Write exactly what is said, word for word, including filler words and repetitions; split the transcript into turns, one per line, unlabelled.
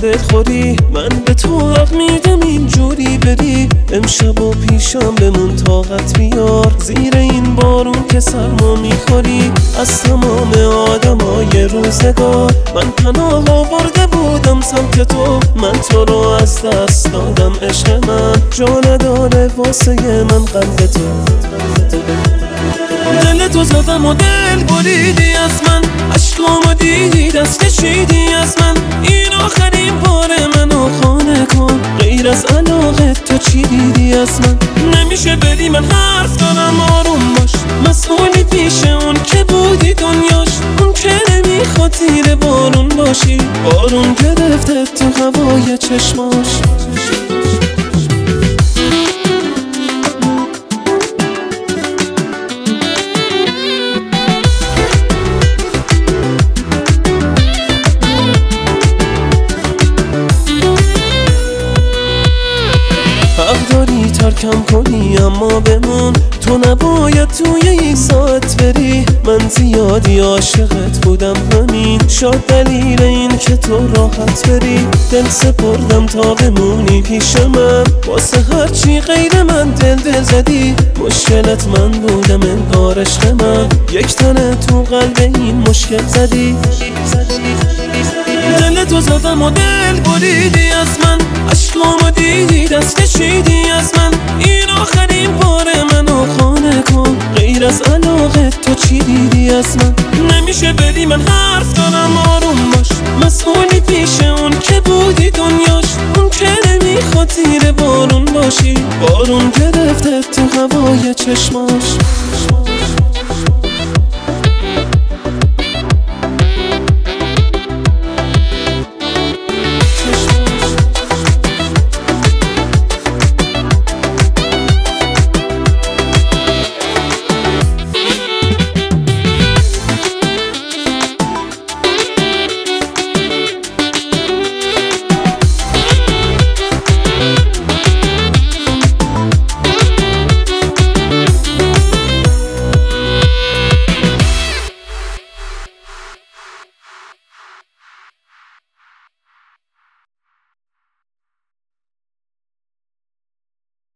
دلخوری، من به تو حق میدم اینجوری بری. امشب و پیشم بمون طاقت بیار، زیر این بارون که سرما میخوری. از تمام آدمای روزگار من پناه آورده بودم سمت تو، من تو رو از دست دادم عشق من، جا نداره واسه من قلب تو. دل تو زدم و دل بریدی از من، عشقامو دیدی دست کشیدی از من. این آخرین بار منو خانه کن، غیر از علاقه تو چی دیدی از من؟ نمیشه بدی من حرف دارم آروم باش، مسئولی پیش اون که بودی دنیاش. اون که نمیخواد زیر بارون باشی، بارون گرفته تو هوای چشماش. حق داری ترکم کنی اما بمون، تو نباید توی یک ساعت بری. من زیادی عاشقت بودم همین، شاید دلیل این که تو راحت بری. دل سپردم تا بمونی پیش من، واسه هرچی غیر من دل دل زدی. مشکلت من بودم انگار عشق من، یک تنه تو قلب این مشکل زدی. دل تو زدم و دل بریدی از من، عشقامو دیدی دست کشیدی از من. این آخرین بار منو خانه کن، غیر از علاقه تو چی دیدی از من؟ نمیشه بدی من حرف دارم آروم باش، مسئولی پیش اون که بودی دنیاش. اون که نمیخواد زیر بارون باشی، بارون گرفته تو هوای چشماش.